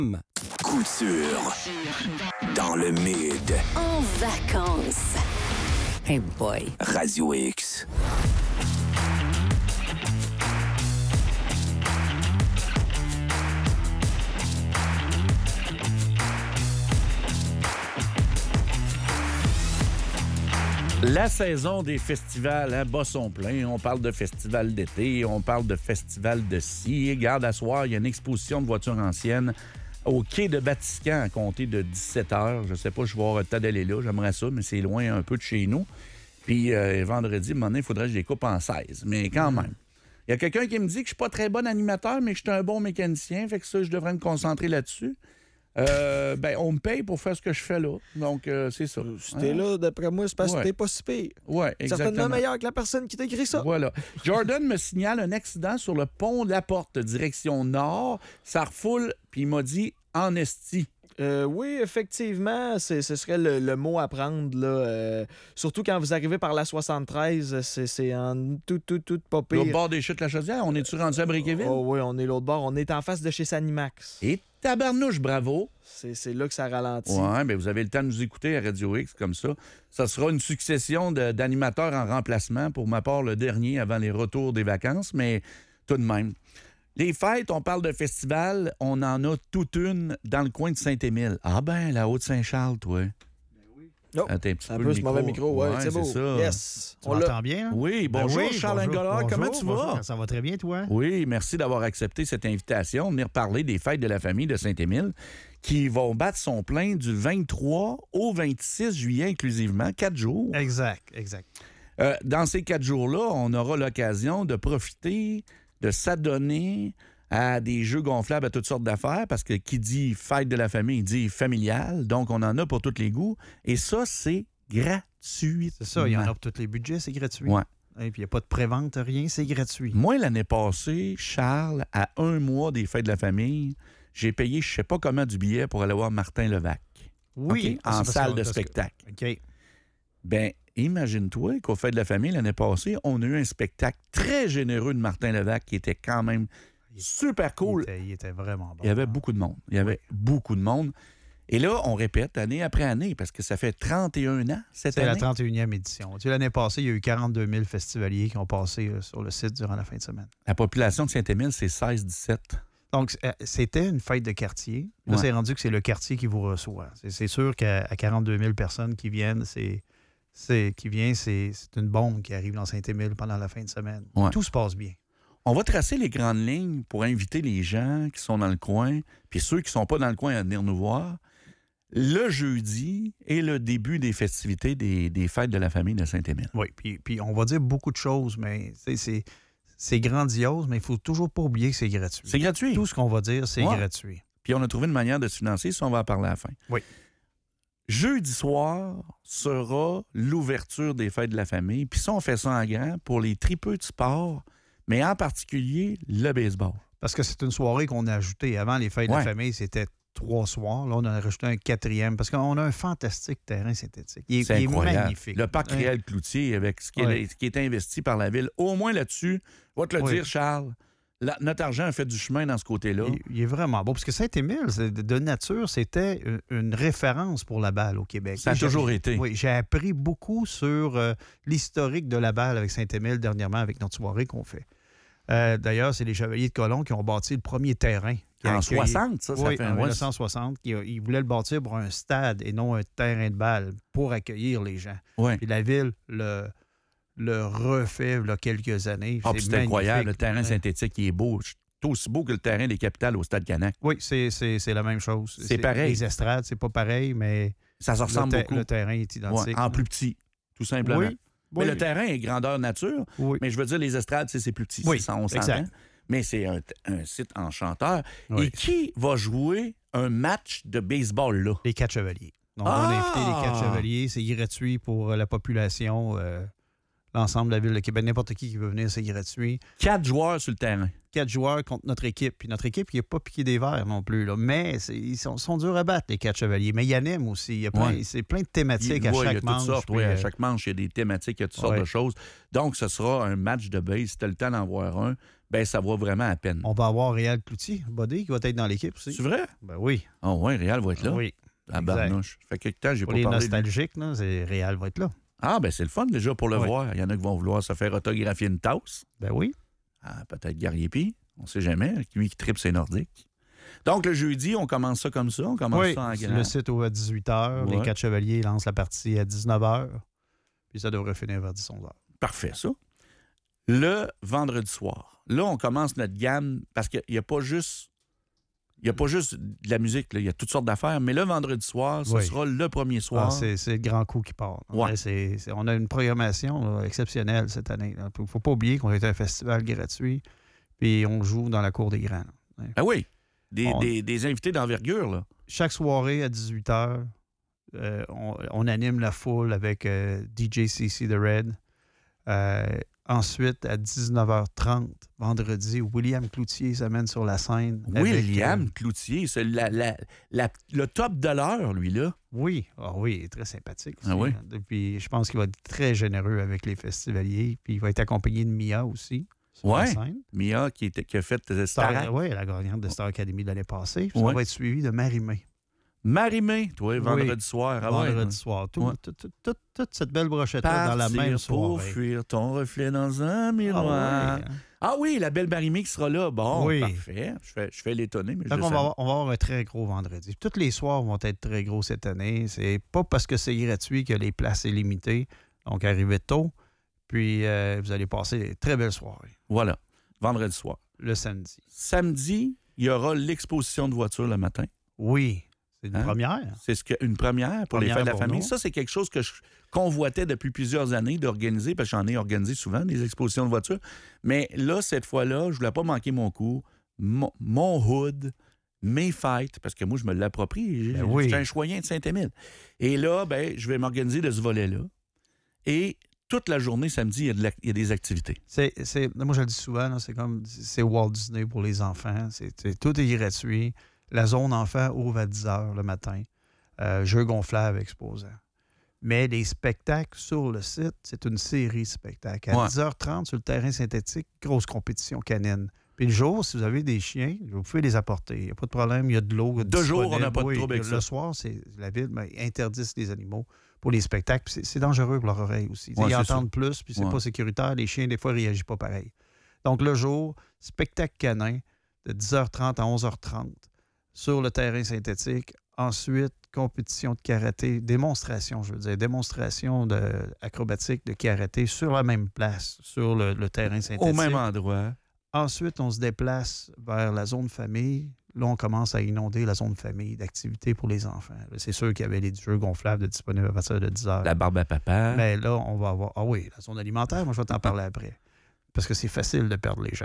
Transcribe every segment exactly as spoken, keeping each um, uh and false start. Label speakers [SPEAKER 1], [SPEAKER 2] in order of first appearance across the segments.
[SPEAKER 1] Couture dans le mid.
[SPEAKER 2] En vacances. Hey boy.
[SPEAKER 1] Radio X.
[SPEAKER 3] La saison des festivals à bas sont pleins. On parle de festival d'été, on parle de festival de ci. Regarde, à soir, il y a une exposition de voitures anciennes au quai de Batiscan à compter de dix-sept heures. Je sais pas, je vais avoir le temps d'aller là. J'aimerais ça, mais c'est loin un peu de chez nous. Puis euh, vendredi, à un moment donné, il faudrait que je les coupe en seize. Mais quand même. Il y a quelqu'un qui me dit que je suis pas très bon animateur, mais que je suis un bon mécanicien. Fait que ça, je devrais me concentrer là-dessus. Euh, ben, on me paye pour faire ce que je fais là. Donc, euh, c'est ça.
[SPEAKER 4] Si t'es hein? là, d'après moi, c'est parce que
[SPEAKER 3] ouais.
[SPEAKER 4] t'es pas si pire.
[SPEAKER 3] Oui, exactement.
[SPEAKER 4] Certainement meilleur que la personne qui t'a écrit ça.
[SPEAKER 3] Voilà. Jordan me signale un accident sur le pont de la Porte, direction nord. Ça refoule, puis il m'a dit en esti.
[SPEAKER 4] Euh, oui, effectivement, c'est, ce serait le, le mot à prendre. Là, euh, surtout quand vous arrivez par la soixante-treize, c'est, c'est en tout, tout, tout pas pire.
[SPEAKER 3] L'autre bord des chutes La Chaudière, on est-tu rendu à Briqueville?
[SPEAKER 4] Oh oui, on est l'autre bord. On est en face de chez Sanimax.
[SPEAKER 3] Et tabarnouche, bravo!
[SPEAKER 4] C'est, c'est là que ça ralentit.
[SPEAKER 3] Oui, bien vous avez le temps de nous écouter à Radio X comme ça. Ça sera une succession de, d'animateurs en remplacement, pour ma part le dernier avant les retours des vacances, mais tout de même. Les fêtes, on parle de festival, on en a toute une dans le coin de Saint-Émile. Ah ben, la Haute-Saint-Charles, toi.
[SPEAKER 4] Oh,
[SPEAKER 3] Attends, un petit
[SPEAKER 4] c'est un
[SPEAKER 3] peu
[SPEAKER 4] peu
[SPEAKER 3] le
[SPEAKER 4] ce
[SPEAKER 3] micro.
[SPEAKER 4] mauvais micro, ouais,
[SPEAKER 3] Ouais,
[SPEAKER 4] c'est beau.
[SPEAKER 3] c'est ça.
[SPEAKER 4] Yes.
[SPEAKER 5] Tu
[SPEAKER 4] On
[SPEAKER 5] m'entends
[SPEAKER 4] l'a...
[SPEAKER 5] bien? Hein?
[SPEAKER 3] Oui,
[SPEAKER 5] Ben
[SPEAKER 3] bonjour,
[SPEAKER 5] oui,
[SPEAKER 3] Charles
[SPEAKER 5] bonjour,
[SPEAKER 3] Ingolard, comment tu
[SPEAKER 5] bonjour,
[SPEAKER 3] vas?
[SPEAKER 5] bonjour. Ça va très bien, toi?
[SPEAKER 3] Oui, merci d'avoir accepté cette invitation, venir parler des fêtes de la famille de Saint-Émile, qui vont battre son plein du vingt-trois au vingt-six juillet inclusivement, quatre jours.
[SPEAKER 5] Exact, exact.
[SPEAKER 3] Euh, dans ces quatre jours-là, on aura l'occasion de profiter, de s'adonner à des jeux gonflables à toutes sortes d'affaires, parce que qui dit fête de la famille, dit familiale, donc on en a pour tous les goûts, et ça, c'est gratuit.
[SPEAKER 5] C'est ça, il y en a pour tous les budgets, c'est gratuit.
[SPEAKER 3] Ouais.
[SPEAKER 5] Et puis il n'y a pas de prévente, rien, c'est gratuit.
[SPEAKER 3] Moi, l'année passée, Charles, à un mois des fêtes de la famille, j'ai payé je sais pas comment du billet pour aller voir Martin Levac.
[SPEAKER 5] Oui.
[SPEAKER 3] Okay? En
[SPEAKER 5] ça,
[SPEAKER 3] salle
[SPEAKER 5] ça,
[SPEAKER 3] de
[SPEAKER 5] ça,
[SPEAKER 3] spectacle.
[SPEAKER 5] OK.
[SPEAKER 3] Ben, imagine-toi qu'au Fêtes de la famille, l'année passée, on a eu un spectacle très généreux de Martin Levac qui était quand même super cool.
[SPEAKER 5] Il était, il était vraiment bon.
[SPEAKER 3] Il y avait beaucoup de monde. Il y avait oui. beaucoup de monde. Et là, on répète année après année, parce que ça fait trente et un ans cette
[SPEAKER 5] C'est
[SPEAKER 3] année.
[SPEAKER 5] la trente et unième édition. Tu sais, l'année passée, il y a eu quarante-deux mille festivaliers qui ont passé euh, sur le site durant la fin de semaine.
[SPEAKER 3] La population de Saint-Émile, c'est seize dix-sept.
[SPEAKER 5] Donc, c'était une fête de quartier. Là,
[SPEAKER 3] ouais.
[SPEAKER 5] c'est rendu que c'est le quartier qui vous reçoit. C'est, c'est sûr qu'à à quarante-deux mille personnes qui viennent, c'est, c'est, qui vient, c'est, c'est une bombe qui arrive dans Saint-Émile pendant la fin de semaine.
[SPEAKER 3] Ouais.
[SPEAKER 5] Tout se passe bien.
[SPEAKER 3] On va tracer les grandes lignes pour inviter les gens qui sont dans le coin, puis ceux qui ne sont pas dans le coin à venir nous voir. Le jeudi est le début des festivités des, des fêtes de la famille de Saint-Émile.
[SPEAKER 5] Oui, puis, puis on va dire beaucoup de choses, mais c'est, c'est, c'est grandiose, mais il ne faut toujours pas oublier que c'est gratuit.
[SPEAKER 3] C'est gratuit.
[SPEAKER 5] Tout ce qu'on va dire, c'est ouais. gratuit.
[SPEAKER 3] Puis on a trouvé une manière de se financer, ça, on va en parler à la fin.
[SPEAKER 5] Oui.
[SPEAKER 3] Jeudi soir sera l'ouverture des fêtes de la famille. Puis ça, on fait ça en grand pour les tripeux de sport, mais en particulier le baseball.
[SPEAKER 5] Parce que c'est une soirée qu'on a ajoutée. Avant les fêtes ouais. de la famille, c'était trois soirs. Là, on a rajouté un quatrième parce qu'on a un fantastique terrain synthétique. Il est,
[SPEAKER 3] c'est
[SPEAKER 5] il
[SPEAKER 3] incroyable.
[SPEAKER 5] Est magnifique.
[SPEAKER 3] Le parc réel Cloutier, avec ce qui, ouais. est, ce qui est investi par la ville, au moins là-dessus, je vais te le oui. dire, Charles, la, notre argent a fait du chemin dans ce côté-là.
[SPEAKER 5] Il, il est vraiment beau. Parce que Saint-Émile, de nature, c'était une, une référence pour la balle au Québec.
[SPEAKER 3] Ça a
[SPEAKER 5] j'ai,
[SPEAKER 3] toujours été.
[SPEAKER 5] Oui, j'ai appris beaucoup sur euh, l'historique de la balle avec Saint-Émile dernièrement avec notre soirée qu'on fait. Euh, d'ailleurs, c'est les Chevaliers de Colomb qui ont bâti le premier terrain.
[SPEAKER 3] En soixante, ça, ça
[SPEAKER 5] oui,
[SPEAKER 3] fait
[SPEAKER 5] en
[SPEAKER 3] un
[SPEAKER 5] dix-neuf cent soixante. Ils, ils voulaient le bâtir pour un stade et non un terrain de balle pour accueillir les gens.
[SPEAKER 3] Oui.
[SPEAKER 5] Puis la ville le, le refait il y a quelques années.
[SPEAKER 3] Ah, puis c'est incroyable. Le terrain synthétique, il est beau. C'est aussi beau que le terrain des Capitales au Stade Canac.
[SPEAKER 5] Oui, c'est, c'est, c'est la même chose.
[SPEAKER 3] C'est, c'est pareil.
[SPEAKER 5] Les estrades, c'est pas pareil, mais
[SPEAKER 3] ça se ressemble
[SPEAKER 5] le te-
[SPEAKER 3] beaucoup.
[SPEAKER 5] Le terrain est identique.
[SPEAKER 3] Ouais, en plus petit, tout simplement.
[SPEAKER 5] Oui.
[SPEAKER 3] Mais
[SPEAKER 5] oui.
[SPEAKER 3] le terrain est grandeur nature,
[SPEAKER 5] oui.
[SPEAKER 3] mais je veux dire, les estrades, c'est, c'est plus petit.
[SPEAKER 5] Oui,
[SPEAKER 3] ça, on
[SPEAKER 5] exact.
[SPEAKER 3] s'entend. Mais c'est un, un site enchanteur.
[SPEAKER 5] Oui.
[SPEAKER 3] Et qui va jouer un match de baseball là?
[SPEAKER 5] Les quatre chevaliers. Donc,
[SPEAKER 3] ah!
[SPEAKER 5] on a invité les quatre chevaliers. C'est gratuit pour la population, euh, l'ensemble de la ville de Québec. N'importe qui qui veut venir, c'est gratuit.
[SPEAKER 3] Quatre joueurs sur le terrain.
[SPEAKER 5] Quatre joueurs contre notre équipe. Puis notre équipe, il n'est pas piqué des verres non plus. Là. Mais c'est, ils sont, sont durs à battre, les quatre chevaliers. Mais il y en aime aussi. Il y a plein,
[SPEAKER 3] ouais.
[SPEAKER 5] C'est plein de thématiques
[SPEAKER 3] il,
[SPEAKER 5] à
[SPEAKER 3] ouais,
[SPEAKER 5] chaque
[SPEAKER 3] il y a
[SPEAKER 5] manche.
[SPEAKER 3] Toutes sortes,
[SPEAKER 5] puis,
[SPEAKER 3] ouais,
[SPEAKER 5] euh...
[SPEAKER 3] À chaque manche, il y a des thématiques, il y a toutes sortes
[SPEAKER 5] ouais.
[SPEAKER 3] de choses. Donc, ce sera un match de base. Si tu as le temps d'en voir un, ben ça vaut vraiment à peine.
[SPEAKER 5] On va avoir Réal Cloutier, Body, qui va être dans l'équipe aussi.
[SPEAKER 3] C'est vrai?
[SPEAKER 5] Ben oui.
[SPEAKER 3] Ah oui, Réal va être là.
[SPEAKER 5] Oui.
[SPEAKER 3] À Barnouche. Ça fait quelque temps, j'ai
[SPEAKER 5] Pour
[SPEAKER 3] pas
[SPEAKER 5] les
[SPEAKER 3] parlé. de-
[SPEAKER 5] nostalgiques, là, c'est Réal va être là.
[SPEAKER 3] Ah, ben c'est le fun déjà pour le
[SPEAKER 5] Oui.
[SPEAKER 3] voir. Il y en a qui vont vouloir se faire autographier une tasse.
[SPEAKER 5] Ben oui.
[SPEAKER 3] Ah, peut-être Gariepi. On sait jamais. Lui qui tripe ses Nordiques. Donc, le jeudi, on commence ça comme ça. On commence
[SPEAKER 5] Oui,
[SPEAKER 3] ça en grand.
[SPEAKER 5] le site ouvre à dix-huit heures.
[SPEAKER 3] Ouais.
[SPEAKER 5] Les quatre chevaliers lancent la partie à dix-neuf heures. Puis ça devrait finir vers dix onze heures.
[SPEAKER 3] Parfait, ça. Le vendredi soir. Là, on commence notre gamme parce qu'il n'y a pas juste. Il n'y a pas juste de la musique, là. Il y a toutes sortes d'affaires, mais le vendredi soir, ce
[SPEAKER 5] Oui.
[SPEAKER 3] sera le premier soir.
[SPEAKER 5] Ah, c'est, c'est le grand coup qui part.
[SPEAKER 3] Ouais.
[SPEAKER 5] Ouais, c'est, c'est- on a une programmation là, exceptionnelle cette année. Il ne faut pas oublier qu'on est un festival gratuit, puis on joue dans la cour des grands. là.
[SPEAKER 3] Ah oui, des,
[SPEAKER 5] On-
[SPEAKER 3] des- des invités d'envergure, là.
[SPEAKER 5] Chaque soirée à dix-huit heures, euh, on, on anime la foule avec euh, D J C C The Red. Euh, ensuite, à dix-neuf heures trente, vendredi, William Cloutier s'amène sur la scène. avec,
[SPEAKER 3] William
[SPEAKER 5] euh,
[SPEAKER 3] Cloutier, c'est la- la- la- le top de l'heure, lui, là.
[SPEAKER 5] oui, ah oui, il est très sympathique. Aussi,
[SPEAKER 3] Ah oui?
[SPEAKER 5] hein. Puis je pense qu'il va être très généreux avec les festivaliers. Puis il va être accompagné de Mia aussi sur la
[SPEAKER 3] Ouais.
[SPEAKER 5] scène.
[SPEAKER 3] Mia, qui, était- qui a fait euh,
[SPEAKER 5] Star,
[SPEAKER 3] Star...
[SPEAKER 5] oui, la gagnante de Star Academy de l'année passée. Puis
[SPEAKER 3] Ouais.
[SPEAKER 5] Ça va être suivi de Marie-Mé.
[SPEAKER 3] Marie-Mé, toi, vendredi
[SPEAKER 5] Oui.
[SPEAKER 3] soir. Ah ouais,
[SPEAKER 5] vendredi
[SPEAKER 3] ouais.
[SPEAKER 5] soir. Tout-
[SPEAKER 3] Ouais.
[SPEAKER 5] tout- tout- tout- toute cette belle brochette-là dans la
[SPEAKER 3] Partir
[SPEAKER 5] même
[SPEAKER 3] pour
[SPEAKER 5] soirée.
[SPEAKER 3] fuir ton reflet dans un miroir.
[SPEAKER 5] Ah oui, hein.
[SPEAKER 3] Ah oui, la belle Marie-Mé qui sera là. Bon,
[SPEAKER 5] Oui.
[SPEAKER 3] parfait. Je fais, je fais l'étonner, mais je
[SPEAKER 5] Donc,
[SPEAKER 3] le
[SPEAKER 5] on va,
[SPEAKER 3] savais.
[SPEAKER 5] avoir, on va avoir un très gros vendredi. Tous les soirs vont être très gros cette année. C'est pas parce que c'est gratuit que les places sont limitées. Donc, arrivez tôt. Puis, euh, vous allez passer des très belles soirées.
[SPEAKER 3] Voilà, vendredi soir.
[SPEAKER 5] Le samedi.
[SPEAKER 3] Samedi, il y aura l'exposition de voitures le matin.
[SPEAKER 5] Oui, c'est une
[SPEAKER 3] Hein?
[SPEAKER 5] première.
[SPEAKER 3] C'est ce que, une première pour les
[SPEAKER 5] Première
[SPEAKER 3] fêtes de la
[SPEAKER 5] pour
[SPEAKER 3] famille.
[SPEAKER 5] nous.
[SPEAKER 3] Ça, c'est quelque chose que je convoitais depuis plusieurs années d'organiser, parce que j'en ai organisé souvent, des expositions de voitures. Mais là, cette fois-là, je ne voulais pas manquer mon coup. Mon, mon hood, mes fêtes, parce que moi, je me l'approprie. J'ai-
[SPEAKER 5] Ben oui.
[SPEAKER 3] Je suis un choyen de Saint-Émile. Et là, ben, je vais m'organiser de ce volet-là. Et toute la journée, samedi, il y a, de la- il y a des activités.
[SPEAKER 5] C'est, c'est- moi, je le dis souvent, là, c'est comme c'est Walt Disney pour les enfants. C'est, c'est- tout est gratuit. La zone enfant ouvre à dix heures le matin. Euh, jeux gonflables exposants. Mais les spectacles sur le site, c'est une série de spectacles. À
[SPEAKER 3] Ouais.
[SPEAKER 5] dix heures trente, sur le terrain synthétique, grosse compétition canine. Puis le jour, si vous avez des chiens, vous pouvez les apporter. Il n'y a pas de problème, il y a de l'eau.
[SPEAKER 3] De jour, on n'a
[SPEAKER 5] disponible.
[SPEAKER 3] pas de
[SPEAKER 5] Oui,
[SPEAKER 3] trouble avec
[SPEAKER 5] le
[SPEAKER 3] ça.
[SPEAKER 5] soir, c'est la ville ben, interdit les animaux pour les spectacles. Puis C'est, c'est dangereux pour leur oreille aussi.
[SPEAKER 3] Ouais,
[SPEAKER 5] Ils
[SPEAKER 3] c'est
[SPEAKER 5] entendent plus, puis c'est
[SPEAKER 3] Ouais.
[SPEAKER 5] pas sécuritaire. Les chiens, des fois, ne réagissent pas pareil. Donc, le jour, spectacle canin de dix heures trente à onze heures trente sur le terrain synthétique. Ensuite, compétition de karaté, démonstration, je veux dire, démonstration de, acrobatique de karaté sur la même place, sur le, le terrain synthétique.
[SPEAKER 3] Au même endroit.
[SPEAKER 5] Ensuite, on se déplace vers la zone famille. Là, on commence à inonder la zone famille d'activités pour les enfants. Là, c'est sûr qu'il y avait les jeux gonflables disponibles à partir de dix heures.
[SPEAKER 3] La barbe à papa.
[SPEAKER 5] Mais là, on va avoir... Ah oui, la zone alimentaire, moi, je vais t'en parler après. Parce que c'est facile de perdre les gens.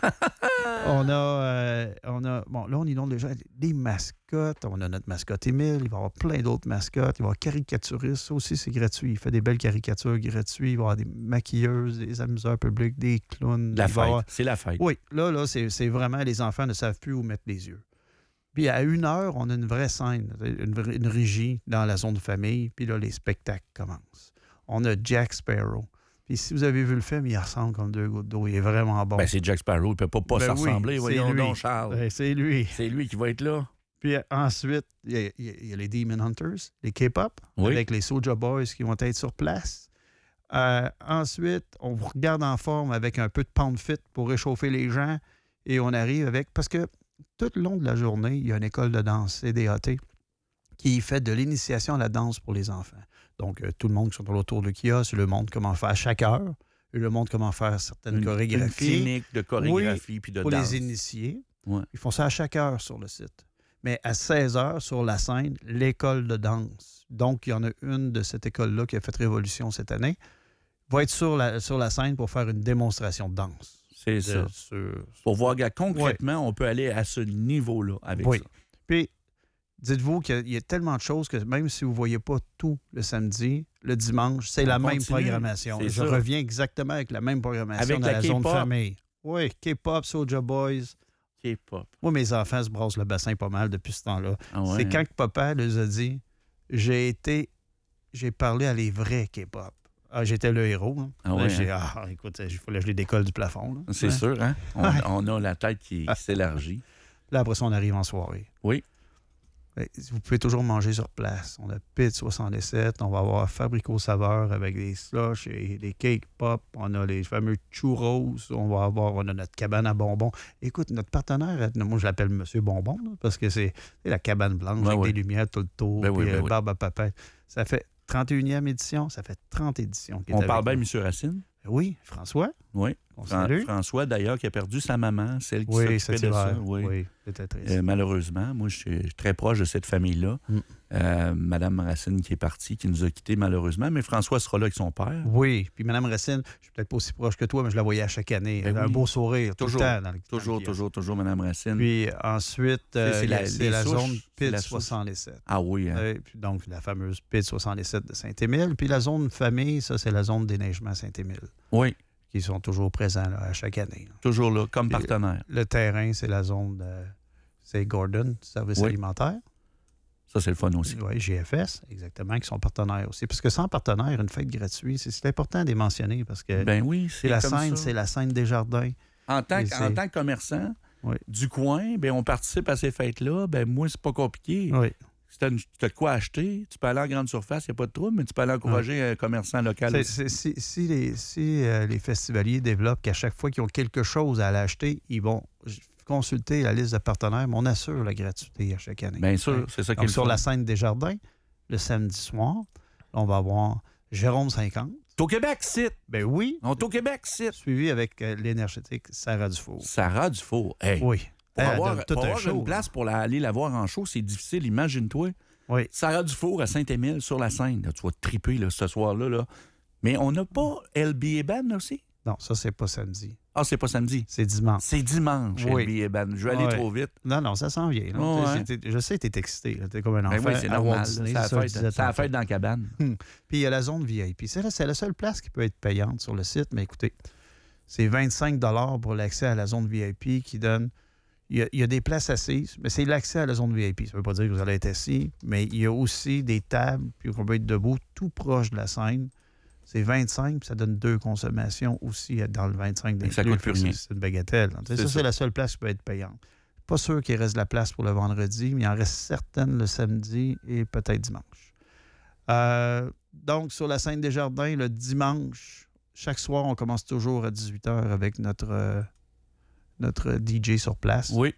[SPEAKER 5] on a... euh, on a bon, là, on inonde les gens. Des mascottes. On a notre mascotte Émile. Il va y avoir plein d'autres mascottes. Il va y avoir caricaturistes. Ça aussi, c'est gratuit. Il fait des belles caricatures gratuites. Il va y avoir des maquilleuses, des amuseurs publics, des clowns.
[SPEAKER 3] La
[SPEAKER 5] Il va y avoir-
[SPEAKER 3] fête. C'est la fête.
[SPEAKER 5] oui, là, là c'est, c'est vraiment, les enfants ne savent plus où mettre les yeux. Puis à une heure, on a une vraie scène, une, vraie- une régie dans la zone de famille. Puis là, les spectacles commencent. On a Jack Sparrow. Puis si vous avez vu le film, il ressemble comme deux gouttes d'eau. Il est vraiment bon.
[SPEAKER 3] Ben, c'est Jack Sparrow. Il ne peut pas, pas
[SPEAKER 5] Ben
[SPEAKER 3] s'en
[SPEAKER 5] oui,
[SPEAKER 3] ressembler.
[SPEAKER 5] c'est
[SPEAKER 3] Voyons
[SPEAKER 5] lui.
[SPEAKER 3] donc, Charles.
[SPEAKER 5] Ouais, c'est lui.
[SPEAKER 3] C'est lui qui va être là.
[SPEAKER 5] Puis euh, ensuite, il y, a, il y a- il y a les Demon Hunters, les K-pop,
[SPEAKER 3] Oui.
[SPEAKER 5] avec les Soulja Boys qui vont être sur place. Euh, ensuite, on vous regarde en forme avec un peu de pound fit pour réchauffer les gens. Et on arrive avec... Parce que tout le long de la journée, il y a une école de danse, C D A T, qui fait de l'initiation à la danse pour les enfants. Donc, euh, tout le monde qui sont autour du kiosque, le monde comment faire chaque heure, et le monde comment faire certaines
[SPEAKER 3] Une, une
[SPEAKER 5] chorégraphies.
[SPEAKER 3] clinique de chorégraphie puis de
[SPEAKER 5] pour
[SPEAKER 3] danse.
[SPEAKER 5] les initiés.
[SPEAKER 3] Ouais.
[SPEAKER 5] Ils font ça à chaque heure sur le site. Mais à seize heures, sur la scène, l'école de danse. Donc, il y en a une de cette école-là qui a fait révolution cette année, va être sur la, sur la scène pour faire une démonstration de danse.
[SPEAKER 3] C'est
[SPEAKER 5] De-
[SPEAKER 3] ça.
[SPEAKER 5] sur-
[SPEAKER 3] Pour voir gars, concrètement, on peut aller à ce niveau-là avec
[SPEAKER 5] Oui.
[SPEAKER 3] ça.
[SPEAKER 5] Puis, dites-vous qu'il y a- il y a tellement de choses que même si vous ne voyez pas tout le samedi, le dimanche, c'est
[SPEAKER 3] On
[SPEAKER 5] la même
[SPEAKER 3] continue.
[SPEAKER 5] programmation.
[SPEAKER 3] C'est
[SPEAKER 5] Je
[SPEAKER 3] ça.
[SPEAKER 5] reviens exactement avec la même programmation
[SPEAKER 3] Avec
[SPEAKER 5] dans
[SPEAKER 3] la
[SPEAKER 5] la, zone
[SPEAKER 3] K-pop.
[SPEAKER 5] famille. Oui, K-pop, Soulja Boys.
[SPEAKER 3] K-pop.
[SPEAKER 5] Moi, mes enfants se brassent le bassin pas mal depuis ce temps-là.
[SPEAKER 3] Ah ouais,
[SPEAKER 5] C'est
[SPEAKER 3] hein?
[SPEAKER 5] quand que papa les a dit, j'ai été, j'ai parlé à les vrais K-pop. Ah, j'étais le héros. Hein.
[SPEAKER 3] Ah
[SPEAKER 5] Là,
[SPEAKER 3] ouais,
[SPEAKER 5] j'ai,
[SPEAKER 3] hein?
[SPEAKER 5] ah, écoute, il fallait que je les décolle du plafond. Là.
[SPEAKER 3] C'est
[SPEAKER 5] Ouais.
[SPEAKER 3] sûr, hein? On,
[SPEAKER 5] Ouais.
[SPEAKER 3] on a la tête qui, qui s'élargit.
[SPEAKER 5] Là, après ça, on arrive en soirée.
[SPEAKER 3] Oui.
[SPEAKER 5] Ben, vous pouvez toujours manger sur place. On a Pit soixante-dix-sept, on va avoir Fabrico Saveur avec des slushs et des cake pop. On a les fameux churros. On va avoir, on a notre cabane à bonbons. Écoute, notre partenaire, moi je l'appelle Monsieur Bonbon, là, parce que c'est, c'est la cabane blanche
[SPEAKER 3] Ben
[SPEAKER 5] avec
[SPEAKER 3] oui.
[SPEAKER 5] des lumières tout le tour,
[SPEAKER 3] Ben oui,
[SPEAKER 5] puis
[SPEAKER 3] ben
[SPEAKER 5] euh,
[SPEAKER 3] oui.
[SPEAKER 5] barbe à papette. Ça fait trente et unième édition, ça fait trente éditions. qu'il est
[SPEAKER 3] On
[SPEAKER 5] avec
[SPEAKER 3] parle bien de
[SPEAKER 5] nous.
[SPEAKER 3] M. Racine.
[SPEAKER 5] Oui, François,
[SPEAKER 3] Oui.
[SPEAKER 5] on
[SPEAKER 3] Fran-
[SPEAKER 5] salue.
[SPEAKER 3] François, d'ailleurs, qui a perdu sa maman, celle qui
[SPEAKER 5] Oui,
[SPEAKER 3] s'occupait
[SPEAKER 5] cet
[SPEAKER 3] de ça.
[SPEAKER 5] hiver.
[SPEAKER 3] Oui.
[SPEAKER 5] Oui, c'était triste.
[SPEAKER 3] Euh, malheureusement, moi, je suis très proche de cette famille-là.
[SPEAKER 5] Mm.
[SPEAKER 3] Euh, Madame Racine qui est partie, qui nous a quittés malheureusement, mais François sera là avec son père.
[SPEAKER 5] Oui, puis Mme Racine, je suis peut-être pas aussi proche que toi, mais je la voyais à chaque année. Elle
[SPEAKER 3] Ben
[SPEAKER 5] avait
[SPEAKER 3] oui.
[SPEAKER 5] un beau sourire tout
[SPEAKER 3] Toujours,
[SPEAKER 5] le temps. Dans le,
[SPEAKER 3] Toujours,
[SPEAKER 5] dans le
[SPEAKER 3] toujours, toujours, Madame Racine.
[SPEAKER 5] Puis ensuite, euh,
[SPEAKER 3] c'est la-
[SPEAKER 5] c'est
[SPEAKER 3] les
[SPEAKER 5] la
[SPEAKER 3] souches,
[SPEAKER 5] zone
[SPEAKER 3] c'est
[SPEAKER 5] Pit
[SPEAKER 3] la souche.
[SPEAKER 5] soixante-dix-sept.
[SPEAKER 3] Ah oui, hein?
[SPEAKER 5] Oui, puis donc, la fameuse Pit soixante-dix-sept de Saint-Émile. Puis la zone famille, ça, c'est la zone déneigement Saint-Émile,
[SPEAKER 3] Oui,
[SPEAKER 5] qui sont toujours présents là, à chaque année. là.
[SPEAKER 3] toujours là, comme
[SPEAKER 5] Et-
[SPEAKER 3] partenaire.
[SPEAKER 5] Le terrain, c'est la zone de... C'est Gordon, service
[SPEAKER 3] Oui.
[SPEAKER 5] alimentaire.
[SPEAKER 3] Ça, c'est le fun aussi.
[SPEAKER 5] Oui, G F S, exactement, qui sont partenaires aussi. Parce que sans partenaire, une fête gratuite, c'est, c'est important de les mentionner parce que
[SPEAKER 3] Ben oui,
[SPEAKER 5] c'est
[SPEAKER 3] c'est
[SPEAKER 5] la
[SPEAKER 3] comme
[SPEAKER 5] scène,
[SPEAKER 3] ça.
[SPEAKER 5] c'est la scène des jardins.
[SPEAKER 3] En tant,
[SPEAKER 5] Et
[SPEAKER 3] que,
[SPEAKER 5] c'est-
[SPEAKER 3] en tant que commerçant
[SPEAKER 5] Oui.
[SPEAKER 3] du coin, ben on participe à ces fêtes-là. Ben moi, c'est pas compliqué.
[SPEAKER 5] Oui.
[SPEAKER 3] Si tu as de quoi acheter, tu peux aller en grande surface, il n'y a pas de trouble, mais tu peux aller encourager un commerçant local
[SPEAKER 5] C'est-
[SPEAKER 3] aussi.
[SPEAKER 5] c'est- si si les, si, euh, les festivaliers développent qu'à chaque fois qu'ils ont quelque chose à aller acheter, ils vont consulter la liste de partenaires, mais on assure la gratuité à chaque année.
[SPEAKER 3] Bien sûr, c'est ça qui est
[SPEAKER 5] Donc,
[SPEAKER 3] le
[SPEAKER 5] sur
[SPEAKER 3] fun.
[SPEAKER 5] la scène des jardins, le samedi soir, on va avoir Jérôme cinquante.
[SPEAKER 3] T'es au Québec, site.
[SPEAKER 5] Ben oui,
[SPEAKER 3] On est au Québec, site.
[SPEAKER 5] suivi avec euh, l'énergétique Sarah Dufour.
[SPEAKER 3] Sarah Dufour. Hey,
[SPEAKER 5] Oui.
[SPEAKER 3] Pour
[SPEAKER 5] Elle
[SPEAKER 3] avoir,
[SPEAKER 5] donne tout
[SPEAKER 3] pour
[SPEAKER 5] un
[SPEAKER 3] avoir
[SPEAKER 5] show,
[SPEAKER 3] une place pour la- aller la voir en show, c'est difficile, imagine-toi.
[SPEAKER 5] Oui.
[SPEAKER 3] Sarah Dufour à Saint-Émile sur la scène. Là, tu vas te triper là, ce soir-là. Là. Mais on n'a pas L B A Band aussi?
[SPEAKER 5] Non, ça, c'est pas samedi.
[SPEAKER 3] Ah, c'est pas samedi.
[SPEAKER 5] C'est dimanche.
[SPEAKER 3] C'est dimanche,
[SPEAKER 5] Oui.
[SPEAKER 3] L B A Band. Je vais aller
[SPEAKER 5] Ouais.
[SPEAKER 3] trop vite.
[SPEAKER 5] Non, non, ça s'en vient. là.
[SPEAKER 3] Oh,
[SPEAKER 5] T'sais,
[SPEAKER 3] ouais.
[SPEAKER 5] c'est- t'es- Je sais que tu es excité. Tu es comme un enfant.
[SPEAKER 3] Ben oui, c'est
[SPEAKER 5] à Walt
[SPEAKER 3] normal.
[SPEAKER 5] Disney,
[SPEAKER 3] C'est la
[SPEAKER 5] c'est ça que je
[SPEAKER 3] fête,
[SPEAKER 5] disais
[SPEAKER 3] c'est la
[SPEAKER 5] tantôt.
[SPEAKER 3] fête dans la cabane.
[SPEAKER 5] Puis il y a la zone V I P. C'est la, c'est la seule place qui peut être payante sur le site, mais écoutez, c'est vingt-cinq dollars pour l'accès à la zone V I P qui donne. Il y, a, il y a des places assises, mais c'est l'accès à la zone V I P. Ça ne veut pas dire que vous allez être assis, mais il y a aussi des tables, puis on peut être debout tout proche de la scène. C'est vingt-cinq, puis ça donne deux consommations aussi dans le vingt-cinq.
[SPEAKER 3] Et ça
[SPEAKER 5] d'inclus.
[SPEAKER 3] coûte plus
[SPEAKER 5] C'est-
[SPEAKER 3] rien.
[SPEAKER 5] C'est une bagatelle. hein.
[SPEAKER 3] C'est
[SPEAKER 5] Ça,
[SPEAKER 3] ça.
[SPEAKER 5] c'est la seule place qui peut être payante. Pas sûr qu'il reste de la place pour le vendredi, mais il en reste certaines le samedi et peut-être dimanche. Euh, donc, sur la scène des jardins, le dimanche, chaque soir, on commence toujours à dix-huit heures avec notre, euh, notre D J sur place.
[SPEAKER 3] Oui.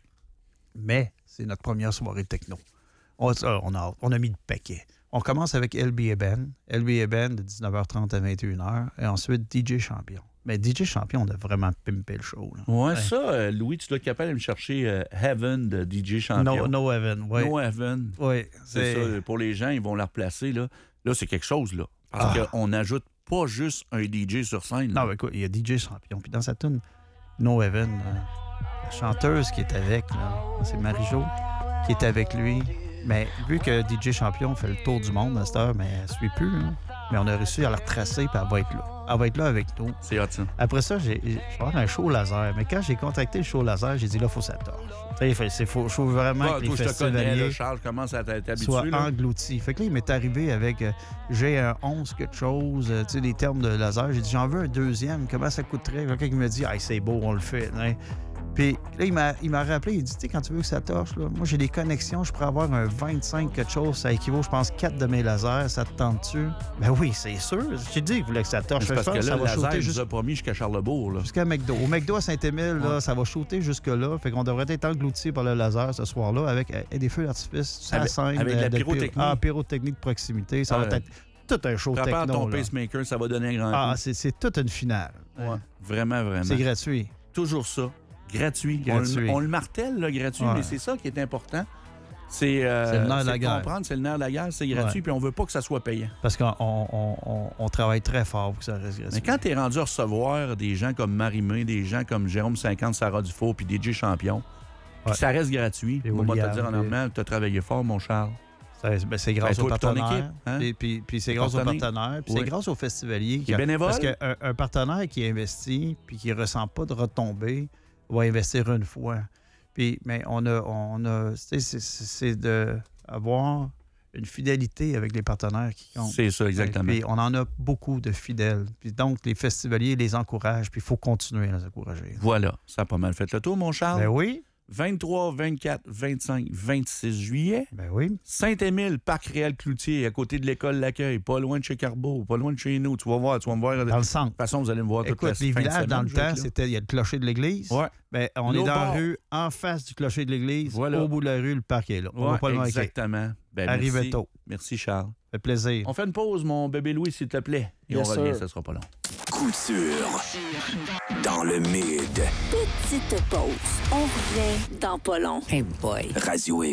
[SPEAKER 5] Mais c'est notre première soirée techno. On, euh, on, a, on a mis le paquet. On commence avec L B A Band. L B A Band de dix-neuf heures trente à vingt et une heures. Et ensuite, D J Champion. Mais D J Champion, on a vraiment pimpé le show. Là.
[SPEAKER 3] Ouais,
[SPEAKER 5] Ouais.
[SPEAKER 3] ça, euh, Louis, tu dois être capable de me chercher euh, Heaven de D J Champion.
[SPEAKER 5] No, no Heaven, oui.
[SPEAKER 3] No Heaven.
[SPEAKER 5] Oui,
[SPEAKER 3] C'est
[SPEAKER 5] c'est
[SPEAKER 3] ça. Pour les gens, ils vont la replacer. Là, là c'est quelque chose. là. Parce
[SPEAKER 5] Ah.
[SPEAKER 3] qu'on n'ajoute pas juste un D J sur scène. là.
[SPEAKER 5] Non, mais écoute, il y a D J Champion. Puis dans sa tune No Heaven, là, la chanteuse qui est avec, là, c'est Marie-Jo, qui est avec lui. Mais vu que D J Champion fait le tour du monde à cette heure, mais elle ne suit plus, là. Mais on a réussi à la retracer, puis elle va être là. Elle va être là avec nous.
[SPEAKER 3] C'est hot, ça.
[SPEAKER 5] Après ça, j'ai, je vais avoir un show laser. Mais quand j'ai contacté le show laser, j'ai dit là, il faut que ça torche. Tu sais, il faut, faut vraiment
[SPEAKER 3] Ah,
[SPEAKER 5] que les
[SPEAKER 3] toi, je te connais, là,
[SPEAKER 5] festivaliers
[SPEAKER 3] Charles, je commence à t'être
[SPEAKER 5] soient
[SPEAKER 3] habitué. là.
[SPEAKER 5] engloutis. Fait que là, il m'est arrivé avec euh, j'ai un onze quelque chose, euh, tu sais, des termes de laser. J'ai dit j'en veux un deuxième, comment ça coûterait? Quelqu'un qui me dit ah, c'est beau, on le fait. Hein. Puis là, il m'a, il m'a rappelé, il dit, tu sais, quand tu veux que ça torche, là, moi, j'ai des connexions, je pourrais avoir un vingt-cinq quelque chose, ça équivaut, je pense, quatre de mes lasers, ça te tente-tu? Ben oui, c'est sûr. J'ai dit qu'il voulait que ça torche.
[SPEAKER 3] C'est parce
[SPEAKER 5] Fait
[SPEAKER 3] que
[SPEAKER 5] ça,
[SPEAKER 3] là,
[SPEAKER 5] ça
[SPEAKER 3] le
[SPEAKER 5] va
[SPEAKER 3] laser,
[SPEAKER 5] shooter
[SPEAKER 3] il
[SPEAKER 5] juste-
[SPEAKER 3] nous a promis jusqu'à Charlebourg. Là.
[SPEAKER 5] jusqu'à McDo. Au McDo à Saint-Émile, là,
[SPEAKER 3] Ouais.
[SPEAKER 5] ça va shooter jusque-là. Fait qu'on devrait être engloutis par le laser ce soir-là avec euh, des feux d'artifice sur la
[SPEAKER 3] Avec-
[SPEAKER 5] scène.
[SPEAKER 3] avec
[SPEAKER 5] euh,
[SPEAKER 3] la
[SPEAKER 5] de
[SPEAKER 3] pyrotechnie.
[SPEAKER 5] pyro- Ah, pyrotechnie de proximité. Ça
[SPEAKER 3] Ouais.
[SPEAKER 5] va être tout un show
[SPEAKER 3] Prépare
[SPEAKER 5] techno.
[SPEAKER 3] ton
[SPEAKER 5] là.
[SPEAKER 3] pacemaker, ça va donner un grand
[SPEAKER 5] Ah,
[SPEAKER 3] coup.
[SPEAKER 5] c'est, c'est toute une finale.
[SPEAKER 3] Ouais. Vraiment, vraiment.
[SPEAKER 5] C'est gratuit.
[SPEAKER 3] Toujours ça. Gratuit.
[SPEAKER 5] Gratuit.
[SPEAKER 3] On, le- on le martèle, là, gratuit,
[SPEAKER 5] Ouais.
[SPEAKER 3] mais c'est ça qui est important. C'est, euh,
[SPEAKER 5] C'est le nerf de la
[SPEAKER 3] de
[SPEAKER 5] guerre.
[SPEAKER 3] comprendre, c'est le nerf de la guerre, c'est gratuit,
[SPEAKER 5] Ouais.
[SPEAKER 3] puis on veut pas que ça soit payant.
[SPEAKER 5] Parce qu'on on, on, on- on travaille très fort pour que ça reste gratuit.
[SPEAKER 3] Mais quand tu es rendu à recevoir des gens comme Marie-Mé, des gens comme Jérôme cinquante, Sarah Dufault, puis D J Champion, puis
[SPEAKER 5] Ouais.
[SPEAKER 3] ça reste gratuit,
[SPEAKER 5] Et
[SPEAKER 3] on va te
[SPEAKER 5] William,
[SPEAKER 3] dire en
[SPEAKER 5] et-
[SPEAKER 3] allemand, tu as travaillé fort, mon Charles.
[SPEAKER 5] Ça- ben, c'est grâce
[SPEAKER 3] Ben,
[SPEAKER 5] aux
[SPEAKER 3] toi, puis ton
[SPEAKER 5] partenaires.
[SPEAKER 3] équipe, hein?
[SPEAKER 5] Et puis, puis c'est
[SPEAKER 3] Les
[SPEAKER 5] grâce aux
[SPEAKER 3] partenaires.
[SPEAKER 5] partenaires. Puis
[SPEAKER 3] Oui.
[SPEAKER 5] c'est grâce aux festivaliers.
[SPEAKER 3] Les bénévoles.
[SPEAKER 5] Parce qu'un un partenaire qui investit puis qui ne ressent pas de retombées va investir une fois. Puis, mais on a, on a tu sais, c'est- c'est c'est de avoir une fidélité avec les partenaires qui comptent.
[SPEAKER 3] C'est ça, exactement.
[SPEAKER 5] Puis on en a beaucoup de fidèles. Puis donc, les festivaliers les encouragent, puis il faut continuer à les encourager.
[SPEAKER 3] Voilà, ça a pas mal fait le tour, mon Charles.
[SPEAKER 5] Ben oui.
[SPEAKER 3] vingt-trois, vingt-quatre, vingt-cinq, vingt-six juillet.
[SPEAKER 5] Ben oui.
[SPEAKER 3] Saint-Émile, Parc Réal-Cloutier, à côté de l'école L'Accueil, pas loin de chez Carbeau, pas loin de chez nous. Tu vas voir, tu vas me voir.
[SPEAKER 5] Dans le centre.
[SPEAKER 3] De toute façon, vous allez me voir toute
[SPEAKER 5] Écoute,
[SPEAKER 3] la
[SPEAKER 5] les
[SPEAKER 3] fin de
[SPEAKER 5] villages,
[SPEAKER 3] semaine,
[SPEAKER 5] dans le
[SPEAKER 3] je vais être
[SPEAKER 5] temps,
[SPEAKER 3] là.
[SPEAKER 5] c'était, il y a le clocher de l'église.
[SPEAKER 3] Ouais.
[SPEAKER 5] Ben, on
[SPEAKER 3] L'autre
[SPEAKER 5] est dans
[SPEAKER 3] bord.
[SPEAKER 5] la rue, en face du clocher de l'église.
[SPEAKER 3] Voilà.
[SPEAKER 5] Au bout de la rue, le parc est là. On
[SPEAKER 3] Ouais,
[SPEAKER 5] va pas le manquer.
[SPEAKER 3] exactement. Ben,
[SPEAKER 5] Arrivez
[SPEAKER 3] merci.
[SPEAKER 5] tôt.
[SPEAKER 3] Merci, Charles.
[SPEAKER 5] Ça fait plaisir.
[SPEAKER 3] On fait une pause, mon bébé Louis, s'il te plaît. Et
[SPEAKER 4] Yes,
[SPEAKER 3] on revient,
[SPEAKER 4] sir.
[SPEAKER 3] ça sera pas long.
[SPEAKER 1] Couture. Dans le mid.
[SPEAKER 2] Petite pause. On revient dans pas long. Hey boy.
[SPEAKER 1] Radio X.